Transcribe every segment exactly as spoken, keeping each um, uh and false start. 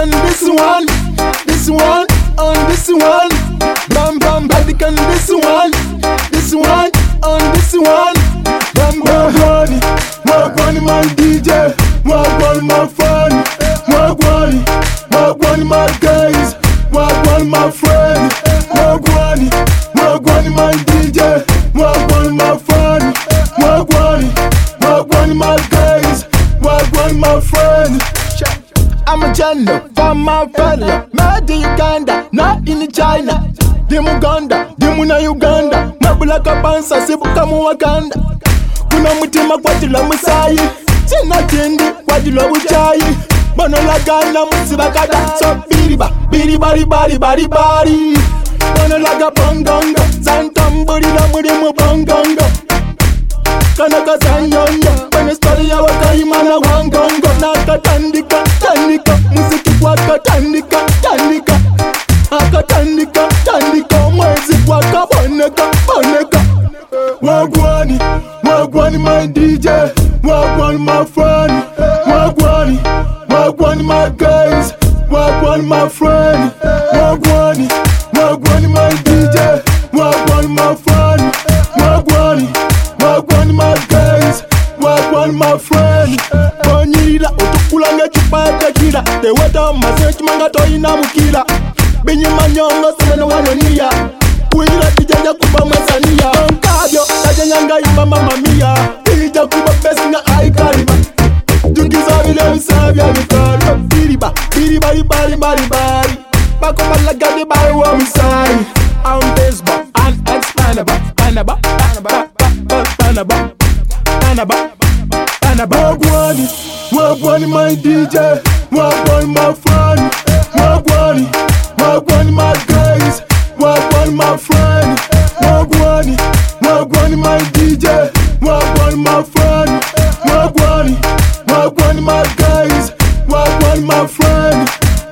can this one, this one, on this one. Bam bam, body can this one, this one, on this one. Bam bam, money, walk on my D J, walk on my phone, walk on, walk on my guys, walk on my friend, walk on, walk on my D J, walk on my phone, walk on, walk on my guys, walk on my friend. I'm a Jando, from my fella, made in Uganda, not in China. Dimu Uganda, dimu na Uganda, mabula kapansa sibuka mu Wakanda. Kuna mutima kwa jula musayi, china tindi kwa jula uchayi. Bono la gana musiba kada, so biriba, biriba riba riba riba riba. Bono la ga bongongo, zantamburi na mudimu bongongo. Kanaka zanyonyo, kwenye story ya wakaimana wangongo. Naka tandika, tandika, muziki waka tandika, tandika. Aka tandika, tandika, mwezi waka boneka, boneka. Wagwani, wagwani my D J, wagwani my friend, wagwani, wagwani my guys, wagwani my friend, wagwani, wagwani my D J, wagwani my friend, wagwani, wagwani my guys, wagwani my friend. Bonyira otukula ngechupa tekila, teweta masechi manga toina mukila. Binyi manyongo semeno wanoniya, kuila tijanja kuba mwesaniya. Onkabyo, tajanyanga imba mama mia, tija kuba besi nga aikariba. Jugiza vile visavya vitalo, biriba, biriba riba riba riba. Bako malagadi bari wa misari. I'm baseball, unexplainable, panaba, panaba, panaba, panaba, panaba. Wagwani, wagwani my D J, wagwani my friend, wagwani, wagwani my guys, wagwani my friend, wagwani, wagwani my D J, wagwani my friend, wagwani, wagwani my guys, wagwani my friend.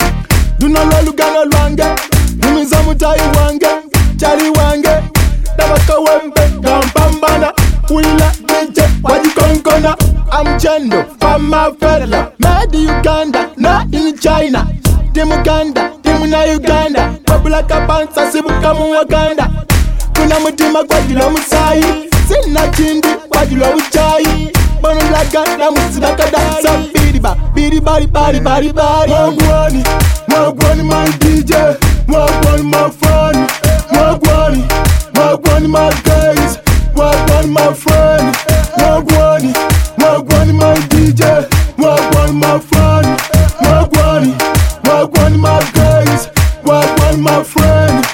Duna lolugano lwange, numiza mutai wange, chari wange, dabaka wempe, gampambana, wila D J, wajikonkona. I'm Jando, from my fella, made in Uganda, not in China. Dimu Uganda, dimu na Uganda, mabula kapansa sibuka mu Wakanda. Kuna mutima kwa jula musayi, sina chindi kwa jula uchayi. Bono la gana musiba kada, sa biriba, biriba riba riba riba. Wagwani, wagwani my D J, wagwani my friend, wagwani, wagwani my guys, wagwani my friend, wagwani, wagwani my D J, wagwani my friend, wagwani, wagwani my guys, wagwani my friend.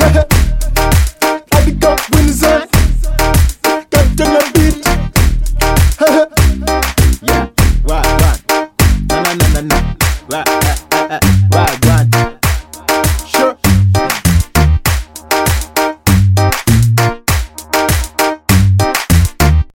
I become Windsor, Captain of beat. Yeah, wagwan, na na na na na, wagwan.